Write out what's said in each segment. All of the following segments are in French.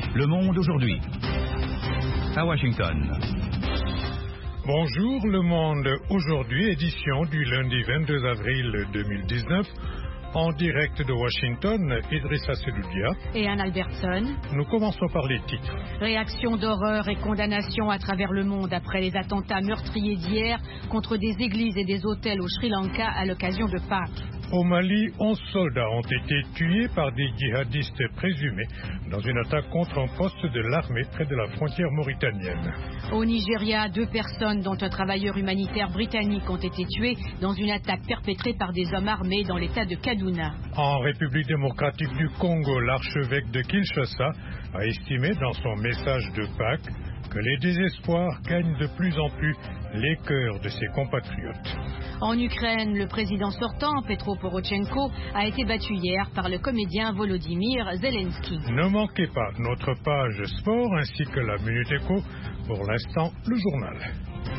Le Monde aujourd'hui. À Washington. Bonjour, Le Monde aujourd'hui, édition du lundi 22 avril 2019. En direct de Washington, Idrissa Seloudia et Anne Albertson. Nous commençons par les titres. Réaction d'horreur et condamnation à travers le monde après les attentats meurtriers d'hier contre des églises et des hôtels au Sri Lanka à l'occasion de Pâques. Au Mali, 11 soldats ont été tués par des djihadistes présumés dans une attaque contre un poste de l'armée près de la frontière mauritanienne. Au Nigeria, 2 personnes, dont un travailleur humanitaire britannique, ont été tuées dans une attaque perpétrée par des hommes armés dans l'état de Kaduna. En République démocratique du Congo, l'archevêque de Kinshasa a estimé dans son message de Pâques que les désespoirs gagnent de plus en plus les cœurs de ses compatriotes. En Ukraine, le président sortant, Petro Porochenko, a été battu hier par le comédien Volodymyr Zelensky. Ne manquez pas notre page sport ainsi que la Minute Éco. Pour l'instant, le journal.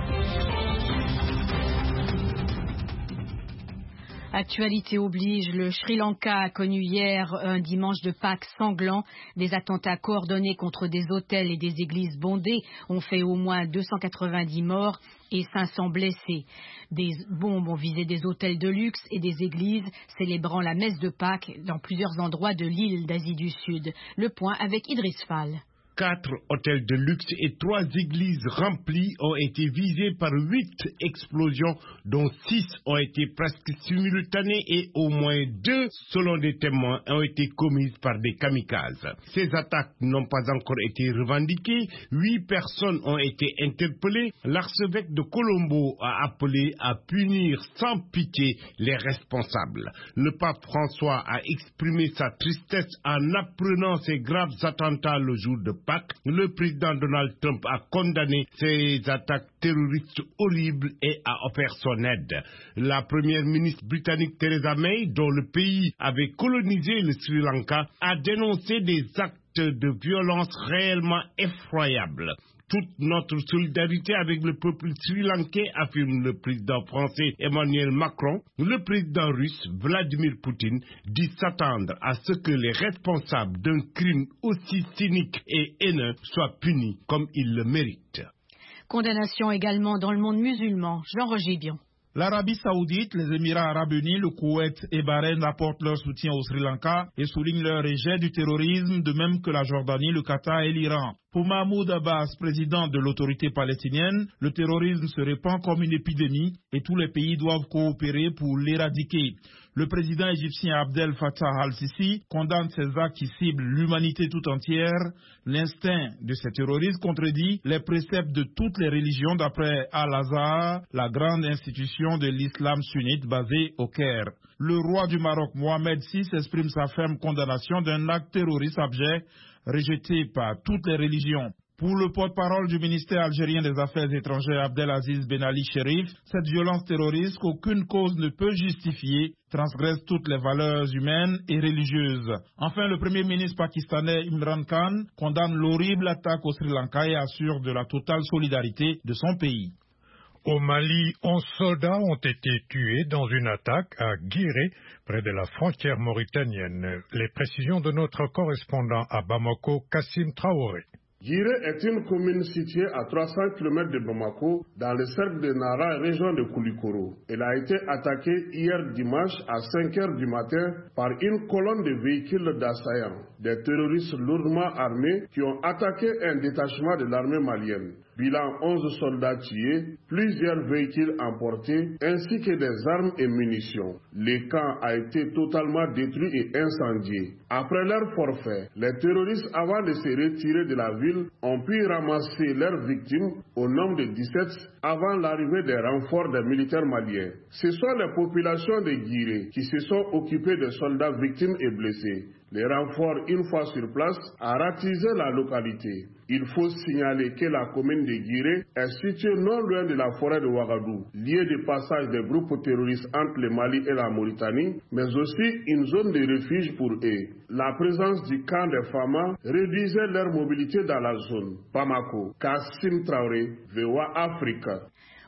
Actualité oblige, le Sri Lanka a connu hier un dimanche de Pâques sanglant. Des attentats coordonnés contre des hôtels et des églises bondées ont fait au moins 290 morts et 500 blessés. Des bombes ont visé des hôtels de luxe et des églises célébrant la messe de Pâques dans plusieurs endroits de l'île d'Asie du Sud. Le point avec Idriss Fall. 4 hôtels de luxe et 3 églises remplies ont été visés par 8 explosions, dont 6 ont été presque simultanées et au moins 2, selon des témoins, ont été commises par des kamikazes. Ces attaques n'ont pas encore été revendiquées. 8 personnes ont été interpellées. L'archevêque de Colombo a appelé à punir sans pitié les responsables. Le pape François a exprimé sa tristesse en apprenant ces graves attentats le jour de Pâques. Le président Donald Trump a condamné ces attaques terroristes horribles et a offert son aide. La première ministre britannique Theresa May, dont le pays avait colonisé le Sri Lanka, a dénoncé des actes de violence réellement effroyables. Toute notre solidarité avec le peuple sri-lankais, affirme le président français Emmanuel Macron. Le président russe Vladimir Poutine dit s'attendre à ce que les responsables d'un crime aussi cynique et haineux soient punis comme ils le méritent. Condamnation également dans le monde musulman. Jean-Roger Bion. L'Arabie Saoudite, les Émirats Arabes Unis, le Koweït et Bahreïn apportent leur soutien au Sri Lanka et soulignent leur rejet du terrorisme, de même que la Jordanie, le Qatar et l'Iran. Pour Mahmoud Abbas, président de l'autorité palestinienne, le terrorisme se répand comme une épidémie et tous les pays doivent coopérer pour l'éradiquer. Le président égyptien Abdel Fattah al-Sisi condamne ces actes qui ciblent l'humanité tout entière. L'instinct de ces terroristes contredit les préceptes de toutes les religions d'après Al-Azhar, la grande institution de l'islam sunnite basée au Caire. Le roi du Maroc, Mohamed VI, exprime sa ferme condamnation d'un acte terroriste abject rejeté par toutes les religions. Pour le porte-parole du ministère algérien des Affaires étrangères, Abdelaziz Ben Ali Cherif, cette violence terroriste qu'aucune cause ne peut justifier transgresse toutes les valeurs humaines et religieuses. Enfin, le premier ministre pakistanais Imran Khan condamne l'horrible attaque au Sri Lanka et assure de la totale solidarité de son pays. Au Mali, 11 soldats ont été tués dans une attaque à Guiré, près de la frontière mauritanienne. Les précisions de notre correspondant à Bamako, Kassim Traoré. Guiré est une commune située à 300 km de Bamako, dans le cercle de Nara, région de Koulikoro. Elle a été attaquée hier dimanche à 5 h du matin par une colonne de véhicules d'assaillants, des terroristes lourdement armés qui ont attaqué un détachement de l'armée malienne. Bilan 11 soldats tués, plusieurs véhicules emportés, ainsi que des armes et munitions. Le camp a été totalement détruit et incendié. Après leur forfait, les terroristes, avant de se retirer de la ville, ont pu ramasser leurs victimes au nombre de 17 avant l'arrivée des renforts des militaires maliens. Ce sont les populations de Guiré qui se sont occupées des soldats victimes et blessés. Les renforts, une fois sur place, a ratisé la localité. Il faut signaler que la commune de Guiré est située non loin de la forêt de Ouagadougou, lieu de passage des groupes terroristes entre le Mali et la Mauritanie, mais aussi une zone de refuge pour eux. La présence du camp des Fama réduisait leur mobilité dans la zone. Bamako, Kassim Traoré, VOA Africa.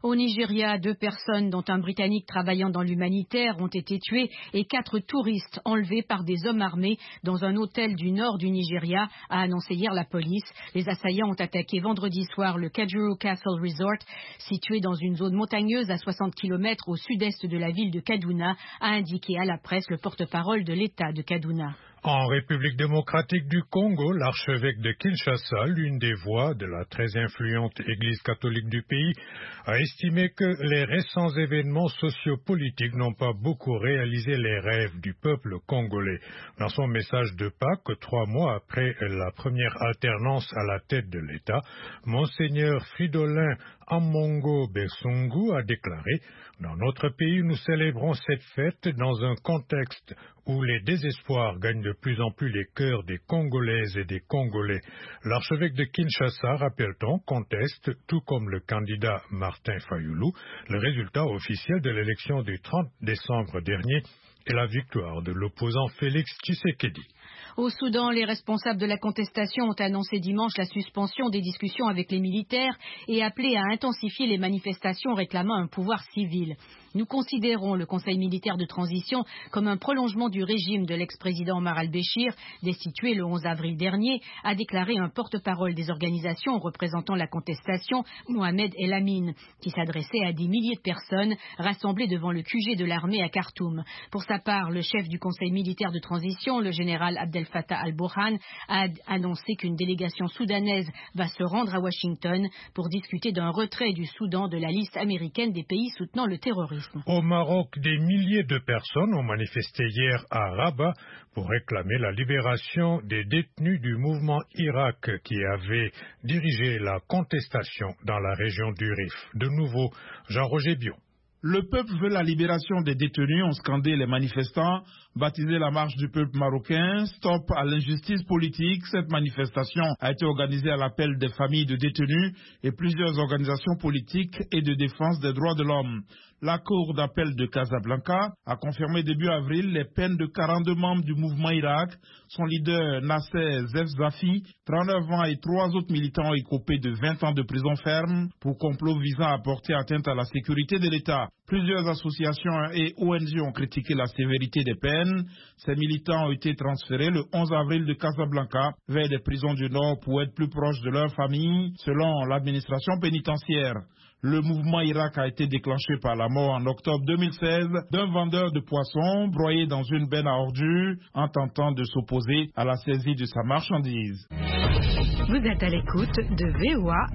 Au Nigeria, 2 personnes, dont un Britannique travaillant dans l'humanitaire, ont été tuées et 4 touristes enlevés par des hommes armés dans un hôtel du nord du Nigeria, a annoncé hier la police. Les assaillants ont attaqué vendredi soir le Kajuru Castle Resort, situé dans une zone montagneuse à 60 km au sud-est de la ville de Kaduna, a indiqué à la presse le porte-parole de l'État de Kaduna. En République démocratique du Congo, l'archevêque de Kinshasa, l'une des voix de la très influente Église catholique du pays, a estimé que les récents événements sociopolitiques n'ont pas beaucoup réalisé les rêves du peuple congolais. Dans son message de Pâques, 3 mois après la première alternance à la tête de l'État, Monseigneur Fridolin Amongo Besungu a déclaré: « Dans notre pays, nous célébrons cette fête dans un contexte où les désespoirs gagnent de plus en plus les cœurs des Congolaises et des Congolais. » L'archevêque de Kinshasa, rappelle-t-on, conteste, tout comme le candidat Martin Fayoulou, le résultat officiel de l'élection du 30 décembre dernier et la victoire de l'opposant Félix Tshisekedi. Au Soudan, les responsables de la contestation ont annoncé dimanche la suspension des discussions avec les militaires et appelé à intensifier les manifestations réclamant un pouvoir civil. Nous considérons le Conseil militaire de transition comme un prolongement du régime de l'ex-président Omar al-Béchir, destitué le 11 avril dernier, a déclaré un porte-parole des organisations représentant la contestation, Mohamed El Amin, qui s'adressait à des milliers de personnes rassemblées devant le QG de l'armée à Khartoum. Pour sa part, le chef du Conseil militaire de transition, le général Abdel Fattah al-Burhan, a annoncé qu'une délégation soudanaise va se rendre à Washington pour discuter d'un retrait du Soudan de la liste américaine des pays soutenant le terrorisme. Au Maroc, des milliers de personnes ont manifesté hier à Rabat pour réclamer la libération des détenus du mouvement Irak qui avait dirigé la contestation dans la région du Rif. De nouveau, Jean-Roger Bion. Le peuple veut la libération des détenus, ont scandé les manifestants, baptisé la marche du peuple marocain, stop à l'injustice politique. Cette manifestation a été organisée à l'appel des familles de détenus et plusieurs organisations politiques et de défense des droits de l'homme. La Cour d'appel de Casablanca a confirmé début avril les peines de 42 membres du mouvement Irak. Son leader Nasser Zefzafi, 39 ans et 3 autres militants ont écopé de 20 ans de prison ferme pour complot visant à porter atteinte à la sécurité de l'État. Plusieurs associations et ONG ont critiqué la sévérité des peines. Ces militants ont été transférés le 11 avril de Casablanca vers les prisons du Nord pour être plus proches de leurs familles, selon l'administration pénitentiaire. Le mouvement Irak a été déclenché par la mort en octobre 2016 d'un vendeur de poissons broyé dans une benne à ordures en tentant de s'opposer à la saisie de sa marchandise. Vous êtes à l'écoute de VOA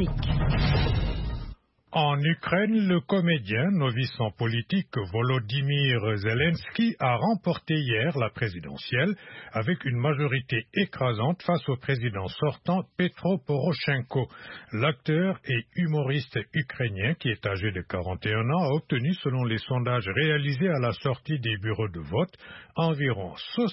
Afrique. En Ukraine, le comédien novice en politique Volodymyr Zelensky a remporté hier la présidentielle avec une majorité écrasante face au président sortant Petro Poroshenko. L'acteur et humoriste ukrainien, qui est âgé de 41 ans, a obtenu, selon les sondages réalisés à la sortie des bureaux de vote, environ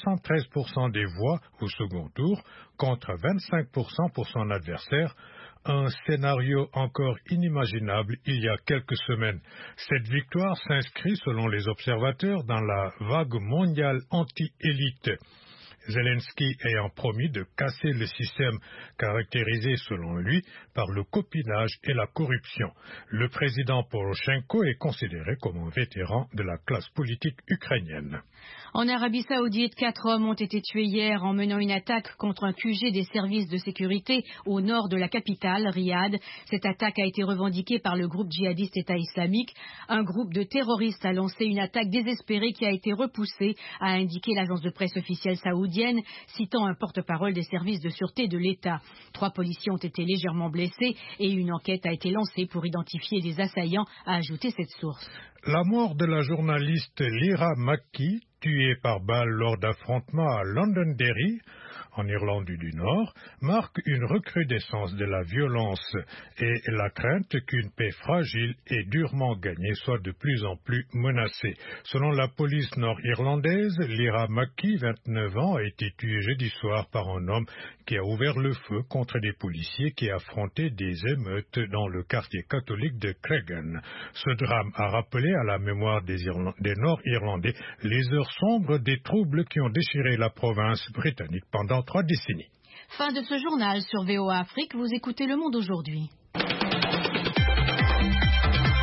73% des voix au second tour contre 25% pour son adversaire. Un scénario encore inimaginable il y a quelques semaines. Cette victoire s'inscrit, selon les observateurs, dans la vague mondiale anti-élite. Zelensky ayant promis de casser le système caractérisé, selon lui, par le copinage et la corruption. Le président Poroshenko est considéré comme un vétéran de la classe politique ukrainienne. En Arabie Saoudite, 4 hommes ont été tués hier en menant une attaque contre un QG des services de sécurité au nord de la capitale, Riyad. Cette attaque a été revendiquée par le groupe djihadiste État islamique. Un groupe de terroristes a lancé une attaque désespérée qui a été repoussée, a indiqué l'agence de presse officielle saoudienne, citant un porte-parole des services de sûreté de l'État. 3 policiers ont été légèrement blessés et une enquête a été lancée pour identifier les assaillants, a ajouté cette source. La mort de la journaliste Lyra Mackey, tuée par balle lors d'affrontements à Londonderry, en Irlande du Nord, marque une recrudescence de la violence et la crainte qu'une paix fragile et durement gagnée soit de plus en plus menacée. Selon la police nord-irlandaise, Lyra Mackey, 29 ans, a été tuée jeudi soir par un homme qui a ouvert le feu contre des policiers qui affrontaient des émeutes dans le quartier catholique de Cregan. Ce drame a rappelé à la mémoire des Nord-Irlandais les heures sombres des troubles qui ont déchiré la province britannique pendant 3 décennies. Fin de ce journal sur VOA Afrique. Vous écoutez Le Monde aujourd'hui.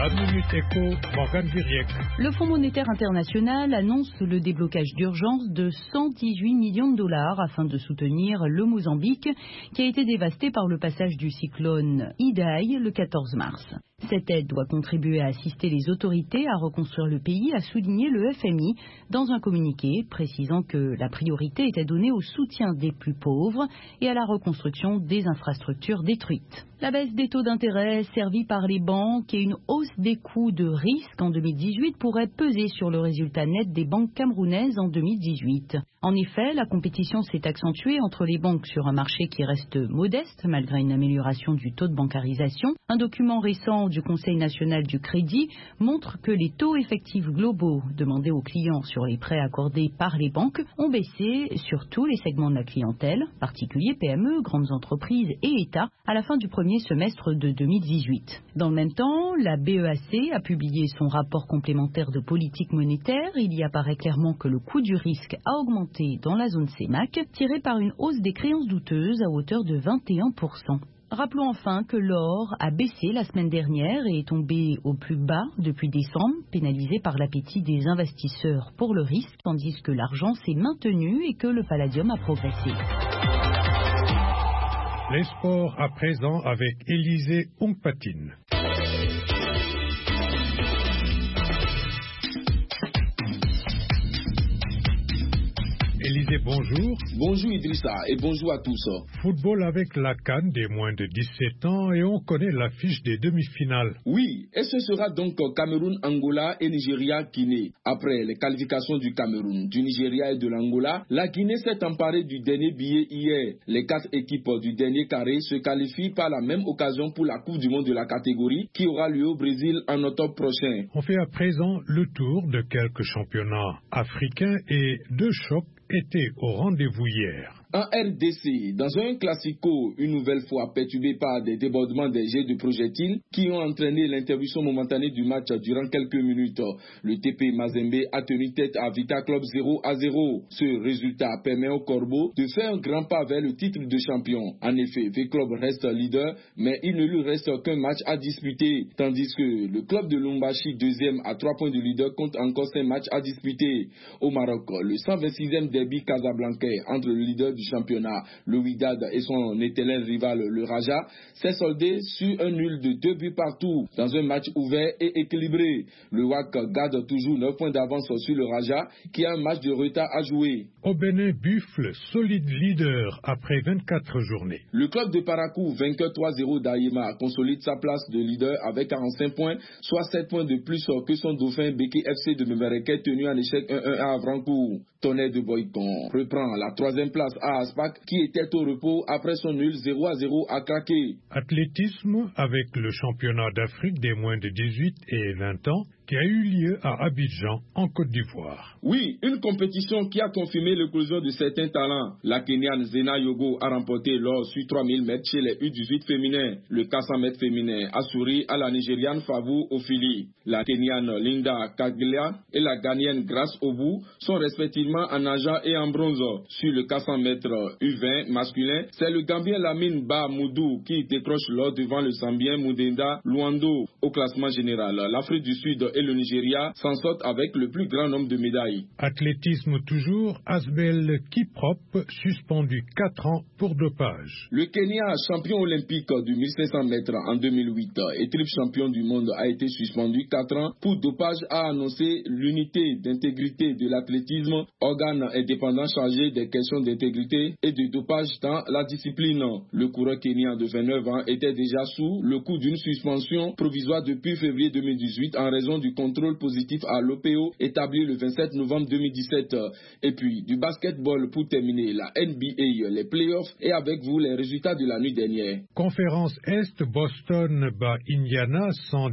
La Minute Éco, Morgane Viriec. Le Fonds monétaire international annonce le déblocage d'urgence de 118 millions de dollars afin de soutenir le Mozambique qui a été dévasté par le passage du cyclone Idai le 14 mars. Cette aide doit contribuer à assister les autorités à reconstruire le pays, a souligné le FMI dans un communiqué précisant que la priorité était donnée au soutien des plus pauvres et à la reconstruction des infrastructures détruites. La baisse des taux d'intérêt servie par les banques et une hausse des coûts de risque en 2018 pourraient peser sur le résultat net des banques camerounaises en 2018. En effet, la compétition s'est accentuée entre les banques sur un marché qui reste modeste malgré une amélioration du taux de bancarisation. Un document récent du Conseil national du crédit montre que les taux effectifs globaux demandés aux clients sur les prêts accordés par les banques ont baissé sur tous les segments de la clientèle, particuliers, PME, grandes entreprises et États, à la fin du premier semestre de 2018. Dans le même temps, la BEAC a publié son rapport complémentaire de politique monétaire. Il y apparaît clairement que le coût du risque a augmenté dans la zone CEMAC, tiré par une hausse des créances douteuses à hauteur de 21%. Rappelons enfin que l'or a baissé la semaine dernière et est tombé au plus bas depuis décembre, pénalisé par l'appétit des investisseurs pour le risque, tandis que l'argent s'est maintenu et que le palladium a progressé. Les sports à présent avec Élisée Ongpatine. Élisée, bonjour. Bonjour Idrissa et bonjour à tous. Football avec la CAN des moins de 17 ans et on connaît l'affiche des demi-finales. Oui, et ce sera donc Cameroun, Angola et Nigeria-Guinée. Après les qualifications du Cameroun, du Nigeria et de l'Angola, la Guinée s'est emparée du dernier billet hier. Les 4 équipes du dernier carré se qualifient par la même occasion pour la Coupe du Monde de la catégorie qui aura lieu au Brésil en octobre prochain. On fait à présent le tour de quelques championnats africains et 2 chocs étaient au rendez-vous hier. En RDC, dans un classico, une nouvelle fois perturbé par des débordements des jets de projectiles qui ont entraîné l'interruption momentanée du match durant quelques minutes. Le TP Mazembe a tenu tête à Vita Club 0-0. Ce résultat permet au Corbeau de faire un grand pas vers le titre de champion. En effet, V-Club reste leader, mais il ne lui reste qu'un match à disputer, tandis que le club de Lumbashi, deuxième à 3 points du leader, compte encore 5 matchs à disputer. Au Maroc, le 126e derby casablancais entre le leader du championnat, le Wydad, et son éternel rival, le Raja, s'est soldé sur un nul de 2 buts partout dans un match ouvert et équilibré. Le WAC garde toujours 9 points d'avance sur le Raja qui a un match de retard à jouer. Au Bénin, Buffle, solide leader après 24 journées. Le club de Parakou, vainqueur 3-0 d'Aïma, consolide sa place de leader avec 45 points, soit 7 points de plus que son dauphin Beki FC de Mevereke tenu en échec 1-1 à Avrancourt. Tonnerre de Boycon reprend la 3e place à Aspac qui était au repos après son nul 0-0 à Craqué. Athlétisme avec le championnat d'Afrique des moins de 18 et 20 ans qui a eu lieu à Abidjan, en Côte d'Ivoire. Oui, une compétition qui a confirmé l'éclosion de certains talents. La Kenyane Zena Yogo a remporté l'or sur 3000 mètres chez les U18 féminins. Le 400 mètres féminin a souri à la Nigériane Favou Ofili. La Kenyane Linda Kaglia et la Ghanéenne Grace Obu sont respectivement en argent et en bronze. Sur le 400 mètres U20 masculin, c'est le Gambien Lamine Ba Moudou qui décroche l'or devant le Zambien Moudenda Luando. Au classement général, l'Afrique du Sud et le Nigeria s'en sortent avec le plus grand nombre de médailles. Athlétisme toujours, Asbel Kiprop suspendu 4 ans pour dopage. Le Kenya, champion olympique du 1500 mètres en 2008 et triple champion du monde, a été suspendu 4 ans pour dopage, a annoncé l'unité d'intégrité de l'athlétisme, organe indépendant chargé des questions d'intégrité et de dopage dans la discipline. Le coureur kenyan de 29 ans était déjà sous le coup d'une suspension provisoire depuis février 2018 en raison du contrôle positif à l'OPO établi le 27 novembre 2017. Et puis du basketball pour terminer, la NBA, les playoffs et avec vous les résultats de la nuit dernière. Conférence Est, Boston bat Indiana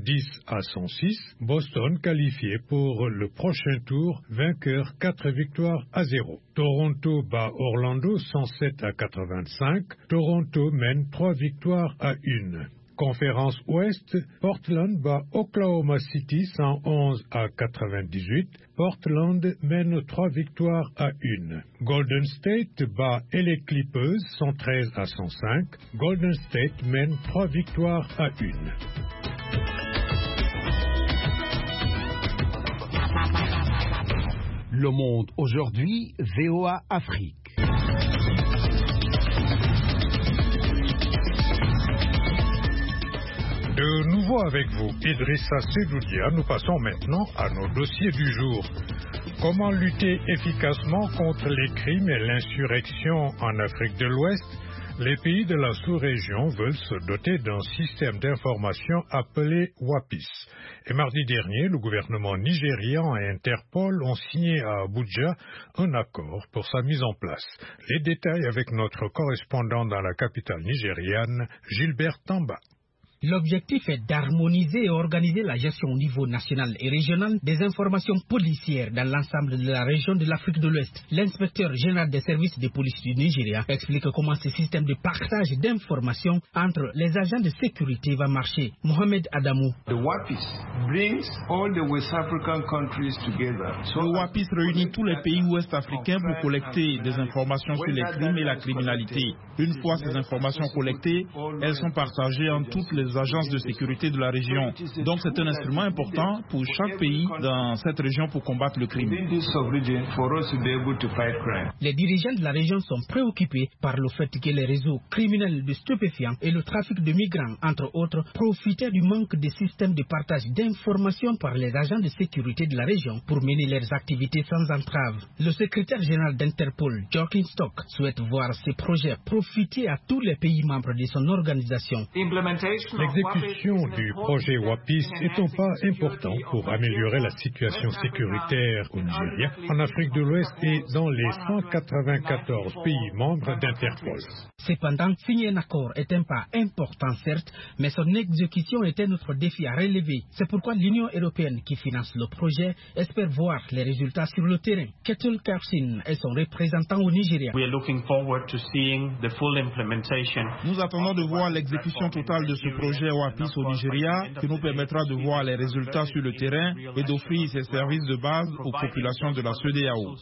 110-106. Boston qualifié pour le prochain tour, vainqueur 4 victoires à 0. Toronto bat Orlando 107-85. Toronto mène 3 victoires à 1. Conférence Ouest, Portland bat Oklahoma City 111-98. Portland mène 3 victoires à 1. Golden State bat LA Clippers 113-105. Golden State mène 3 victoires à 1. Le Monde aujourd'hui, VOA Afrique. De nouveau avec vous, Idrissa Sedoudia, nous passons maintenant à nos dossiers du jour. Comment lutter efficacement contre les crimes et l'insurrection en Afrique de l'Ouest? Les pays de la sous-région veulent se doter d'un système d'information appelé WAPIS. Et mardi dernier, le gouvernement nigérian et Interpol ont signé à Abuja un accord pour sa mise en place. Les détails avec notre correspondant dans la capitale nigériane, Gilbert Tamba. L'objectif est d'harmoniser et organiser la gestion au niveau national et régional des informations policières dans l'ensemble de la région de l'Afrique de l'Ouest. L'inspecteur général des services de police du Nigeria explique comment ce système de partage d'informations entre les agents de sécurité va marcher. Mohamed Adamou. The WAPIS brings all the West African countries together. Le WAPIS réunit tous les pays ouest africains pour collecter des informations sur les crimes et la criminalité. Une fois ces informations collectées, elles sont partagées en toutes les agences de sécurité de la région. Donc c'est un instrument important pour chaque pays dans cette région pour combattre le crime. Les dirigeants de la région sont préoccupés par le fait que les réseaux criminels de stupéfiants et le trafic de migrants, entre autres, profitaient du manque de systèmes de partage d'informations par les agents de sécurité de la région pour mener leurs activités sans entrave. Le secrétaire général d'Interpol, Jorkin Stock, souhaite voir ces projets profiter à tous les pays membres de son organisation. L'exécution du projet WAPIS est un pas important pour améliorer la situation sécuritaire au Nigeria, en Afrique de l'Ouest et dans les 194 pays membres d'Interpol. Cependant, signer un accord est un pas important, certes, mais son exécution est un autre défi à relever. C'est pourquoi l'Union européenne, qui finance le projet, espère voir les résultats sur le terrain. Ketul Karsin est son représentant au Nigeria. Nous attendons de voir l'exécution totale de ce projet WAPIS au Nigeria, qui nous permettra de voir les résultats sur le terrain et d'offrir ces services de base aux populations de la CEDEAO.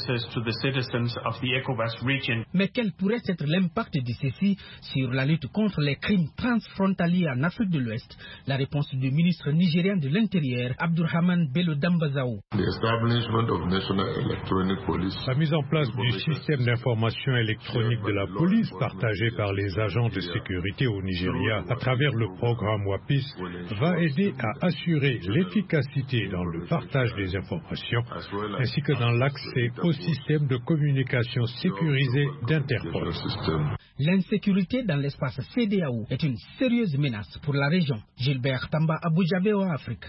Mais quel pourrait être l'impact de ceci sur la lutte contre les crimes transfrontaliers en Afrique de l'Ouest? La réponse du ministre nigérien de l'Intérieur, Abdurrahman Bello Dambazaou. La mise en place du système d'information électronique de la police partagé par les agents de sécurité au Nigeria à travers le programme WAPIS va aider à assurer l'efficacité dans le partage des informations ainsi que dans l'accès au système de communication sécurisé d'Interpol. L'insécurité dans l'espace CEDEAO est une sérieuse menace pour la région. Gilbert Tamba, Abuja, VOA Afrique.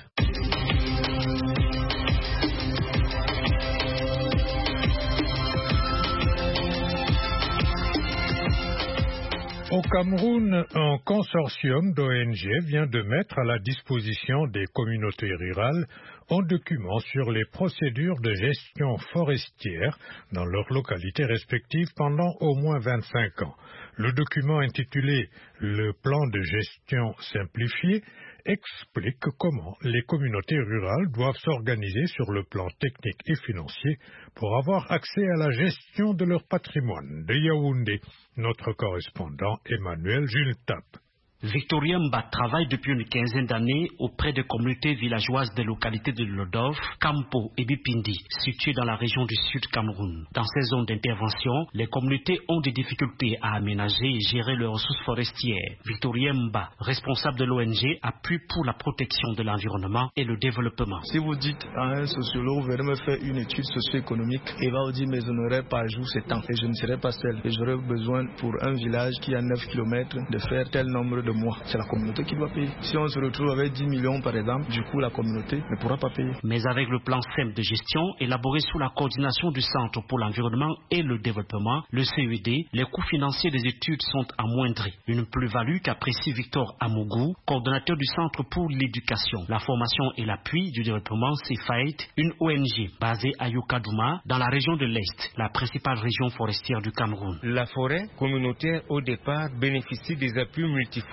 Au Cameroun, un consortium d'ONG vient de mettre à la disposition des communautés rurales un document sur les procédures de gestion forestière dans leurs localités respectives pendant au moins 25 ans. Le document intitulé « Le plan de gestion simplifié » explique comment les communautés rurales doivent s'organiser sur le plan technique et financier pour avoir accès à la gestion de leur patrimoine. De Yaoundé, notre correspondant Emmanuel Jultap. Victoria Mba travaille depuis une quinzaine d'années auprès des communautés villageoises des localités de Lodov, Kampo et Bipindi, situées dans la région du Sud Cameroun. Dans ces zones d'intervention, les communautés ont des difficultés à aménager et gérer leurs ressources forestières. Victoria Mba, responsable de l'ONG, appuie pour la protection de l'environnement et le développement. Si vous dites à un sociologue, vous venez me faire une étude socio-économique, il va vous dire, mais je n'aurai pas jour ce temps et je ne serai pas seul. Et j'aurai besoin pour un village qui a 9 km de faire tel nombre de mois. C'est la communauté qui doit payer. Si on se retrouve avec 10 millions par exemple, du coup la communauté ne pourra pas payer. Mais avec le plan simple de gestion élaboré sous la coordination du Centre pour l'environnement et le développement, le CED, les coûts financiers des études sont amoindris. Une plus-value qu'apprécie Victor Amougou, coordonnateur du Centre pour l'éducation, la formation et l'appui du développement CFAIT, une ONG basée à Yokadouma dans la région de l'Est, la principale région forestière du Cameroun. La forêt communautaire au départ bénéficie des appuis multiformes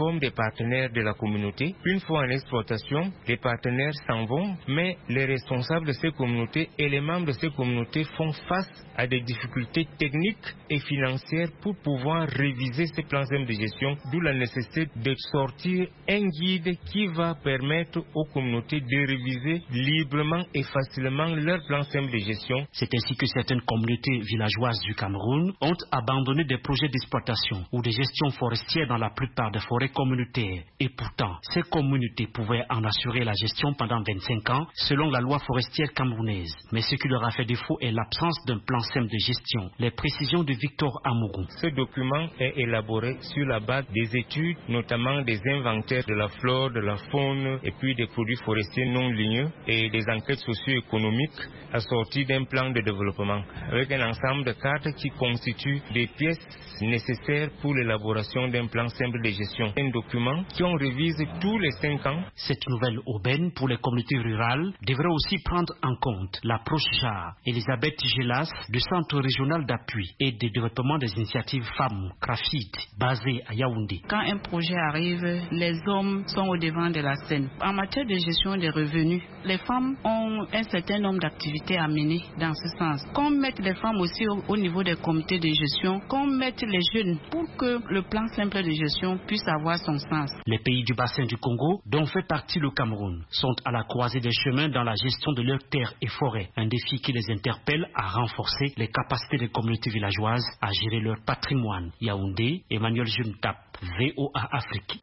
forment des partenaires de la communauté. Une fois en exploitation, les partenaires s'en vont, mais les responsables de ces communautés et les membres de ces communautés font face à des difficultés techniques et financières pour pouvoir réviser ces plans de gestion, d'où la nécessité de sortir un guide qui va permettre aux communautés de réviser librement et facilement leurs plans de gestion. C'est ainsi que certaines communautés villageoises du Cameroun ont abandonné des projets d'exploitation ou de gestion forestière dans la plupart des forêts communautaires. Et pourtant, ces communautés pouvaient en assurer la gestion pendant 25 ans selon la loi forestière camerounaise. Mais ce qui leur a fait défaut est l'absence d'un plan simple de gestion. Les précisions de Victor Amourou. Ce document est élaboré sur la base des études, notamment des inventaires de la flore, de la faune et puis des produits forestiers non ligneux et des enquêtes socio-économiques assorties d'un plan de développement avec un ensemble de cartes qui constituent des pièces nécessaires pour l'élaboration d'un plan simple de gestion. Un document qu'on révise tous les 5 ans. Cette nouvelle aubaine pour les communautés rurales devrait aussi prendre en compte l'approche JAR. Elisabeth Gélas du Centre régional d'appui et de développement des initiatives femmes, CRAFID, basé à Yaoundé. Quand un projet arrive, les hommes sont au devant de la scène. En matière de gestion des revenus, les femmes ont un certain nombre d'activités à mener dans ce sens. Qu'on mette les femmes aussi au niveau des comités de gestion, qu'on mette les jeunes pour que le plan simple de gestion puisse avoir son sens. Les pays du bassin du Congo, dont fait partie le Cameroun, sont à la croisée des chemins dans la gestion de leurs terres et forêts. Un défi qui les interpelle à renforcer les capacités des communautés villageoises à gérer leur patrimoine. Yaoundé, Emmanuel Jumtap, VOA Afrique.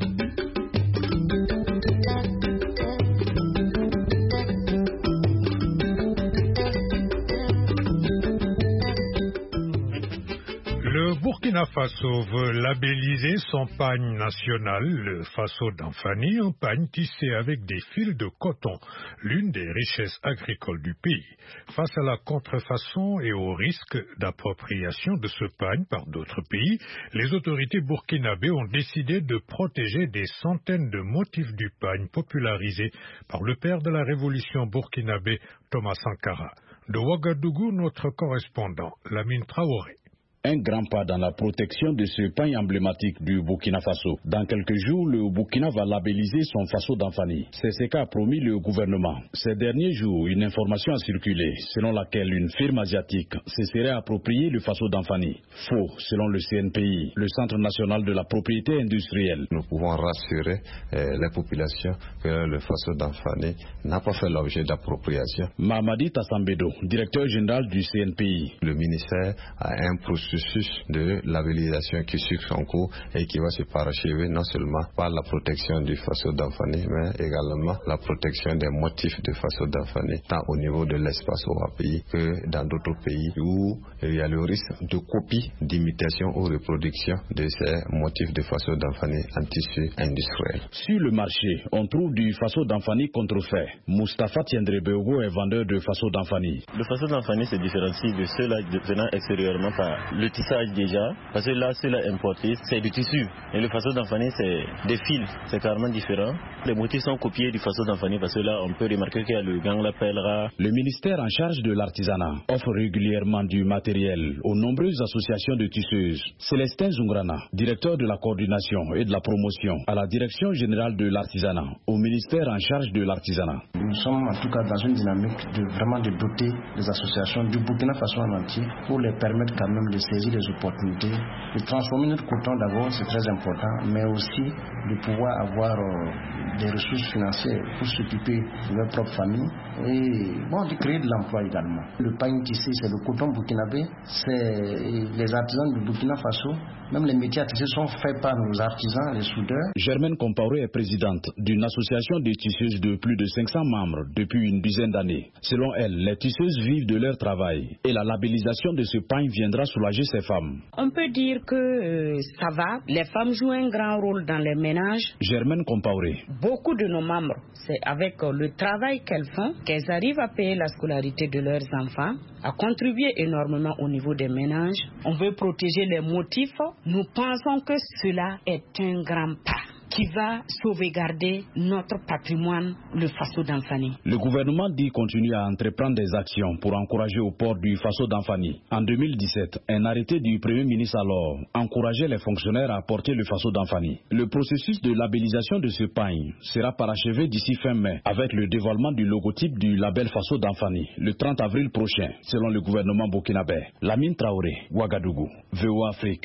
Le Burkina Faso veut labelliser son pagne national, le Faso d'Anfani, un pagne tissé avec des fils de coton, l'une des richesses agricoles du pays. Face à la contrefaçon et au risque d'appropriation de ce pagne par d'autres pays, les autorités burkinabées ont décidé de protéger des centaines de motifs du pagne popularisés par le père de la révolution burkinabé, Thomas Sankara. De Ouagadougou, notre correspondant, Lamine Traoré. Un grand pas dans la protection de ce pagne emblématique du Burkina Faso. Dans quelques jours, le Burkina va labelliser son Faso d'Anfani. C'est ce qu'a promis le gouvernement. Ces derniers jours, une information a circulé selon laquelle une firme asiatique se serait appropriée le Faso d'Anfani. Faux, selon le CNPI, le Centre national de la propriété industrielle. Nous pouvons rassurer les populations que le Faso d'Anfani n'a pas fait l'objet d'appropriation. Mamadi Tassambedo, directeur général du CNPI. Le ministère a un processus de labellisation qui suit son cours et qui va se parachever non seulement par la protection du Faso d'Anfani, mais également la protection des motifs de Faso d'Anfani, tant au niveau de l'espace pays que dans d'autres pays où il y a le risque de copie, d'imitation ou de reproduction de ces motifs de Faso d'Anfani en tissu industriel. Sur le marché, on trouve du Faso d'Anfani contrefait. Moustapha Tiendrebego est vendeur de Faso d'Anfani. Le Faso d'Anfani se différencie de ceux-là venant extérieurement par le tissage déjà, parce que là, ceux-là importés, c'est du tissu. Et le Faso d'Anfani, c'est des fils, c'est carrément différent. Les motifs sont copiés du Faso d'Anfani, parce que là, on peut remarquer qu'il y a le gang, la pèlera. Le ministère en charge de l'artisanat offre régulièrement du matériel aux nombreuses associations de tisseuses. Célestin Zungrana, directeur de la coordination et de la promotion à la direction générale de l'artisanat, au ministère en charge de l'artisanat. Nous sommes en tout cas dans une dynamique de vraiment de doter les associations du Burkina Faso en entier pour les permettre quand même de saisir les opportunités, de transformer notre coton d'abord, c'est très important, mais aussi de pouvoir avoir des ressources financières pour s'occuper de leur propre famille et bon, de créer de l'emploi également. Le pagne tissé, c'est le coton burkinabé, c'est les artisans du Burkina Faso, même les métiers à tisser sont faits par nos artisans, les soudeurs. Germaine Compaoré est présidente d'une association de tisseuses de plus de 500 membres depuis une dizaine d'années. Selon elle, les tisseuses vivent de leur travail et la labellisation de ce pagne viendra soulager ces femmes. On peut dire que ça va. Les femmes jouent un grand rôle dans les ménages. Germaine Compaoré. Beaucoup de nos membres, c'est avec le travail qu'elles font qu'elles arrivent à payer la scolarité de leurs enfants, à contribuer énormément au niveau des ménages. On veut protéger les motifs. Nous pensons que cela est un grand pas qui qui va sauvegarder notre patrimoine, le Faso d'Anfani. Le gouvernement dit continuer à entreprendre des actions pour encourager au port du Faso d'Anfani. En 2017, un arrêté du Premier ministre alors encourageait les fonctionnaires à porter le Faso d'Anfani. Le processus de labellisation de ce pagne sera parachevé d'ici fin mai avec le dévoilement du logotype du label Faso d'Anfani le 30 avril prochain, selon le gouvernement burkinabé. Lamine Traoré, Ouagadougou, VOA Afrique.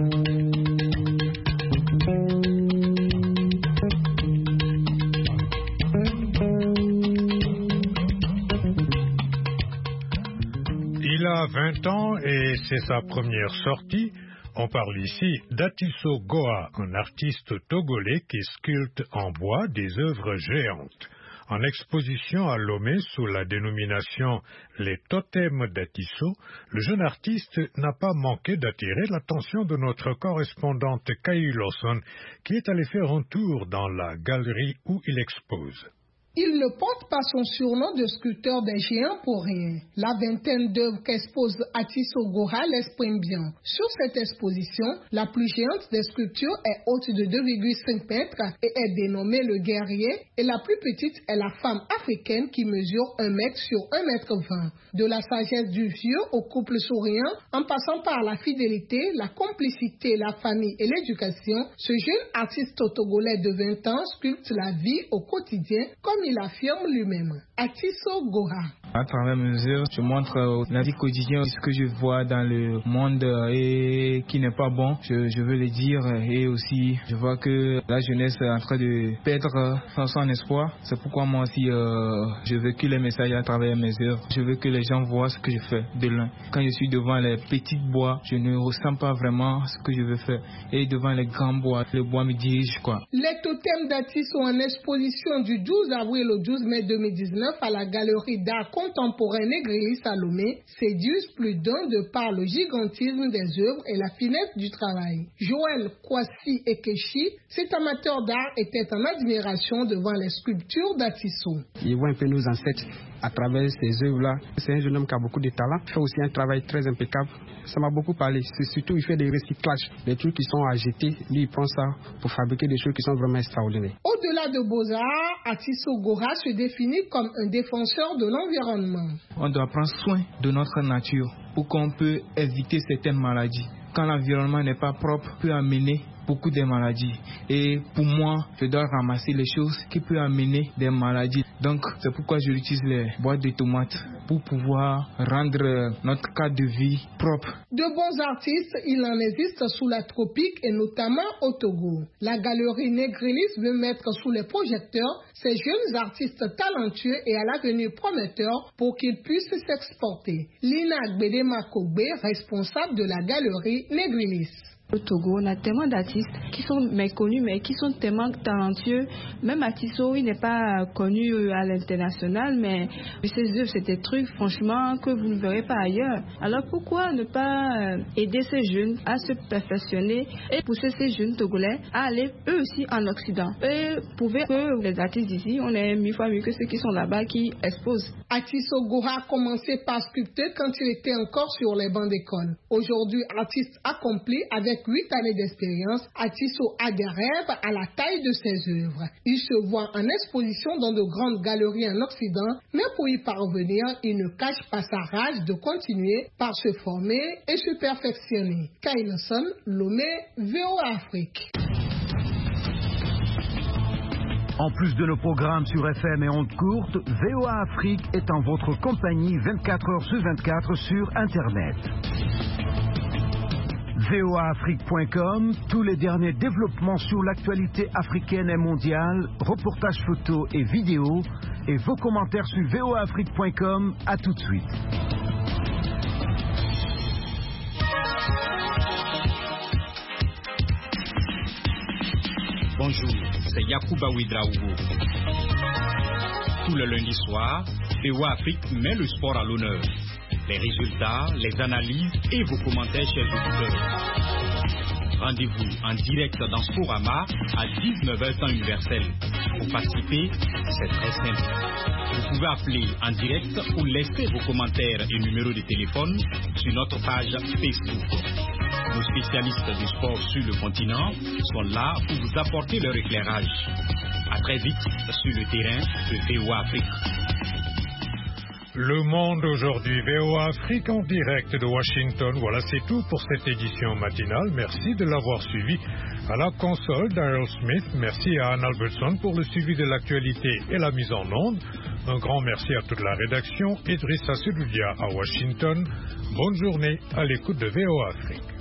Il a 20 ans et c'est sa première sortie. On parle ici d'Atisso Goa, un artiste togolais qui sculpte en bois des œuvres géantes. En exposition à Lomé sous la dénomination Les Totems d'Atisso, le jeune artiste n'a pas manqué d'attirer l'attention de notre correspondante Kay Lawson, qui est allée faire un tour dans la galerie où il expose. Il ne porte pas son surnom de sculpteur des géants pour rien. La vingtaine d'œuvres qu'expose Atisso Goha l'exprime bien. Sur cette exposition, la plus géante des sculptures est haute de 2,5 mètres et est dénommée le guerrier, et la plus petite est la femme africaine qui mesure 1 mètre sur 1 mètre 20. De la sagesse du vieux au couple souriant, en passant par la fidélité, la complicité, la famille et l'éducation, ce jeune artiste togolais de 20 ans sculpte la vie au quotidien comme il affirme lui-même. Atisso Goha. À travers mes œuvres, je montre la vie quotidienne, ce que je vois dans le monde et qui n'est pas bon, je veux le dire. Et aussi, je vois que la jeunesse est en train de perdre son espoir. C'est pourquoi moi aussi, je véhicule les messages à travers mes œuvres. Je veux que les gens voient ce que je fais de loin. Quand je suis devant les petits bois, je ne ressens pas vraiment ce que je veux faire. Et devant les grands bois, le bois me dirige, quoi. Les totems d'Atisso sont en exposition du 12 avril au 12 mai 2019 à la Galerie d'art contemporain Négrilis à Lomé, séduisent plus d'un de par le gigantisme des œuvres et la finesse du travail. Joël Kwasi Ekechi, cet amateur d'art, était en admiration devant les sculptures d'Atisso. Il voit un peu nos ancêtres à travers ces œuvres-là. C'est un jeune homme qui a beaucoup de talent. Il fait aussi un travail très impeccable. Ça m'a beaucoup parlé. C'est surtout, il fait des recyclages. Les trucs qui sont à jeter, lui, il prend ça pour fabriquer des choses qui sont vraiment extraordinaires. Au-delà de Beaux-Arts, Atisso Goha se définit comme un défenseur de l'environnement. On doit prendre soin de notre nature pour qu'on peut éviter certaines maladies. Quand l'environnement n'est pas propre, peut amener beaucoup de maladies. Et pour moi, je dois ramasser les choses qui peuvent amener des maladies. Donc, c'est pourquoi je utilise les boîtes de tomates pour pouvoir rendre notre cadre de vie propre. De bons artistes, il en existe sous la tropique et notamment au Togo. La Galerie Négrilis veut mettre sous les projecteurs ces jeunes artistes talentueux et à l'avenir prometteurs pour qu'ils puissent s'exporter. Lina Gbedema Kogbe, responsable de la Galerie Négrilis. Au Togo, on a tellement d'artistes qui sont méconnus, mais qui sont tellement talentueux. Même Atisso, il n'est pas connu à l'international, mais ses œuvres, c'est des trucs, franchement, que vous ne verrez pas ailleurs. Alors pourquoi ne pas aider ces jeunes à se perfectionner et pousser ces jeunes Togolais à aller eux aussi en Occident et prouver que les artistes ici, on est 1000 fois mieux que ceux qui sont là-bas, qui exposent. Atisso Goha a commencé par sculpter quand il était encore sur les bancs d'école. Aujourd'hui, artiste accompli avec 8 années d'expérience, Atisso a des rêves à la taille de ses œuvres. Il se voit en exposition dans de grandes galeries en Occident, mais pour y parvenir, il ne cache pas sa rage de continuer par se former et se perfectionner. Kailason, Lomé, VOA Afrique. En plus de nos programmes sur FM et ondes courtes, VOA Afrique est en votre compagnie 24 heures sur 24 sur Internet. voaafrique.com, tous les derniers développements sur l'actualité africaine et mondiale, reportages photos et vidéos, et vos commentaires sur voaafrique.com. À tout de suite. Bonjour, c'est Yacouba Ouedraogo. Tout le lundi soir, VOA Afrique met le sport à l'honneur. Les résultats, les analyses et vos commentaires, chers auditeurs. Rendez-vous en direct dans Sporama à 19h temps universel. Pour participer, c'est très simple. Vous pouvez appeler en direct ou laisser vos commentaires et numéros de téléphone sur notre page Facebook. Nos spécialistes du sport sur le continent sont là pour vous apporter leur éclairage. À très vite sur le terrain de VOA Afrique. Le Monde aujourd'hui, VOA Afrique en direct de Washington. Voilà, c'est tout pour cette édition matinale. Merci de l'avoir suivi. À la console, Daryl Smith. Merci à Anne Albertson pour le suivi de l'actualité et la mise en onde. Un grand merci à toute la rédaction. Idrissa Seloudia à Washington. Bonne journée à l'écoute de VOA Afrique.